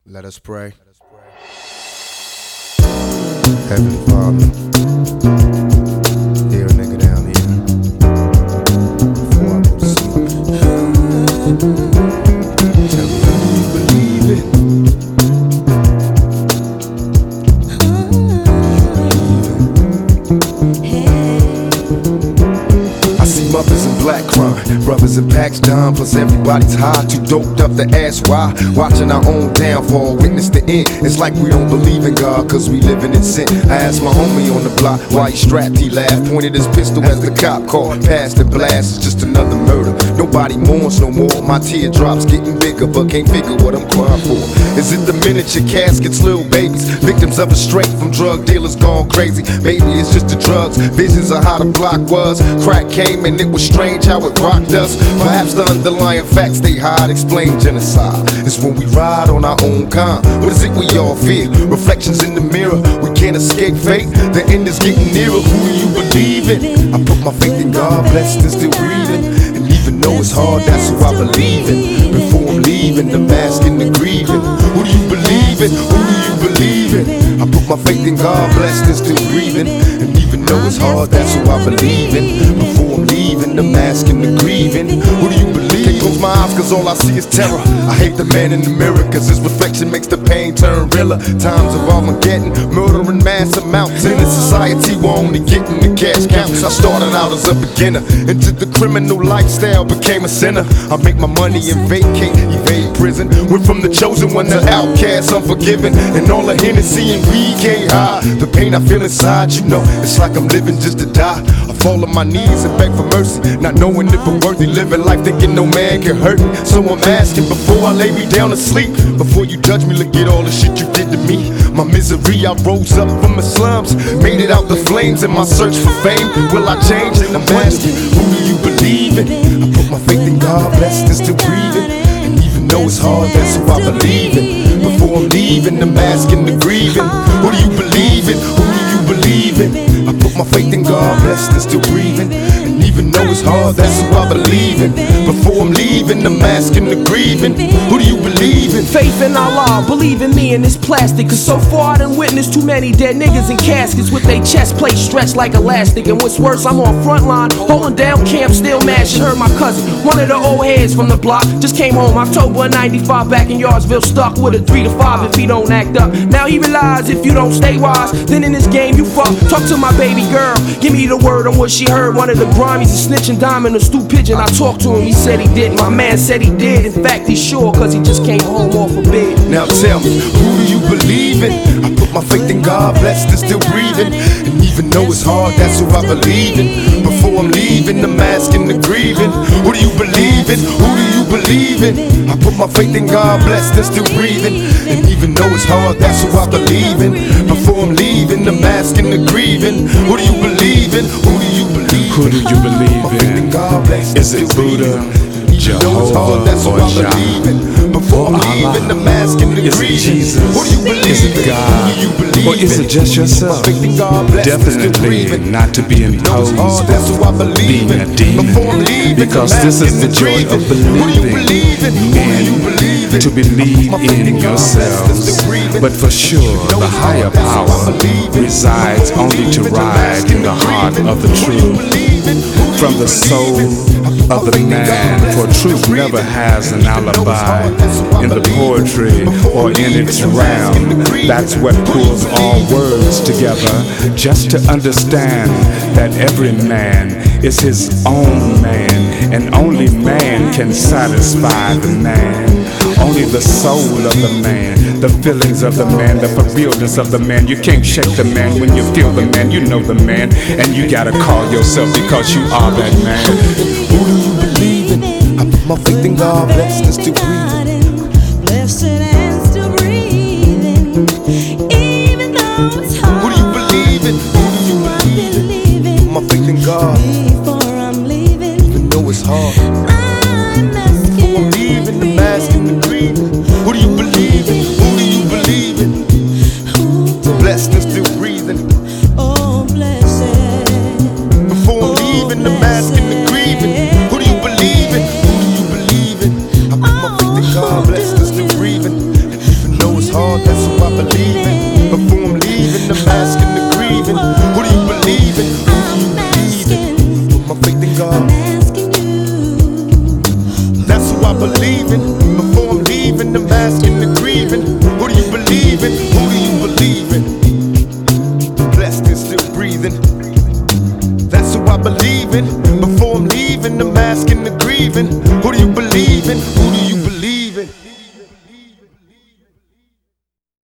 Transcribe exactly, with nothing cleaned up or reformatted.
Let us pray. Heavenly Father, hear a nigga down here before I go to sleep. Tell me if you believe it. I see mothers in black crying, brothers in packs down, plus everybody's high, too doped up to ask why. Watching our own downfall, witness the end. It's like we don't believe in God, cause we living in sin. I asked my homie on the block why he strapped, he laughed, pointed his pistol as the cop called, passed and blast. It's just another murder, nobody mourns no more. My teardrops getting bigger, but can't figure what I'm crying for. Is it the miniature caskets, little babies, victims of a straight from drug dealers gone crazy? Maybe it's just the drugs, visions of how the block was. Crack came and it was strange how it rocked us. Perhaps the underlying facts they hide explain genocide. It's when we ride on our own kind. What is it we all fear? Reflections in the mirror, we can't escape fate. The end is getting nearer, who do you believe in? I put my faith in God, blessed and still breathing. And even though it's hard, that's who I believe in. Before I'm leaving, the mask and the grieving. Who do you believe in? Who do you believe in? I put my faith in God, blessed and still breathing. And even though it's hard, that's who I believe in. Before I'm leaving, the mask and the grieving. Who do you believe? Can't close my eyes cause all I see is terror. I hate the man in the mirror cause his reflection makes the pain turn realer. Times of Armageddon, murdering mass amounts. In a society we're only getting the cash counts. I started out as a beginner, into the criminal lifestyle, became a sinner. I make my money and vacate, evade prison. Went from the chosen one to outcast, unforgiven. And all the Hennessy and weed can't hide the pain I feel inside, you know. It's like I'm living just to die. I fall on my knees and beg for mercy, not knowing if I'm worthy. Living life thinking no man can hurt me. So I'm asking before I lay me down to sleep, before you judge me, look at all the shit you did to me. My misery, I rose up from the slums, made it out the flames in my search for fame. Will I change? I'm asking, who do you believe in? I put my faith in God, blessed and still breathing. And even though it's hard, that's who I believe in. Before I'm leaving, the mask and the grieving. Who do you believe in? Who do you believe in? I put my faith in God, blessed and still breathing. And even though it's hard, that's who I believe in. Before I'm leaving, the mask and the grieving. Who do you believe in? Faith in Allah, believe in me and this plastic. Cause so far I done witnessed too many dead niggas in caskets with they chest plate stretched like elastic. And what's worse, I'm on front line, holding down camp, still mashing. Heard my cousin, one of the old heads from the block, just came home October ninety-five back in Yardsville, stuck with a three to five if he don't act up. Now he realize if you don't stay wise, then in this game you fuck. Talk to my baby girl, give me the word on what she heard. One of the Grammys, a snitching diamond, a stoop pigeon. I talked to him, he said he didn't. My man said he did. In fact, he's sure, cause he just came home off of bed. Now tell me, who do you believe in? I put my faith in God, blessed and still breathing. And even though it's hard, that's who I believe in. Before I'm leaving, the mask and the grieving. Who do you believe in? Who do you believe in? I put my faith in God, blessed and still breathing. And even though it's hard, that's who I believe in. Before I'm leaving, the mask and the grieving. Who do you believe in? Who do you believe in? Who do you believe in? Is it Buddha, Jehovah, or Jah? Before I'm leaving, the mask and the Is it grieving. Jesus? Who do you believe Is it in? God? Who do you believe Or is in? it just yourself? My faith in God, blessed and still Definitely breathing. not to be imposed hard, that's who I with believe being in. a demon, Before I'm leaving, because the this mask is the and joy grieving. of Who do you believing believe in? Who do you believe in? to believe My faith in God, blessed and still yourselves. breathing. But for sure, the higher power resides only to ride in the heart of the true. From the soul of the man, for truth never has an alibi in the poetry or in its realm. That's what pulls all words together, just to understand that every man is his own man, and only man can satisfy the man. Only the soul of the man, the feelings of the man, the for realness of the man. You can't shake the man when you feel the man. You know the man, and you gotta call yourself because you are that man. Who do you believe in? I put my faith in God, blessed and still breathing. Blessed and still breathing. Even though it's hard. Who do you believe in? Who do you believe in? Put my faith in God, Before I'm leaving, even though it's hard. I'm asking. I'm leaving, the mask and the grieving. Who do you believe in? Who do you believe in? Blessed and still breathing. Oh, blessed. Before I'm leaving, the mask and the grieving. Who do you believe in? Who do you believe in? I put my faith in hard, that's who I believe in. Before I'm leaving, I'm asking the grieving. Who do you believe in? Who do you believe in? Put my faith in God. That's who I believe in. Before I'm leaving, I'm asking the grieving. Who do you believe in? Who do you believe in? Blessed and still breathing. That's who I believe in. Before I'm leaving, I'm asking the grieving. Who do you believe in?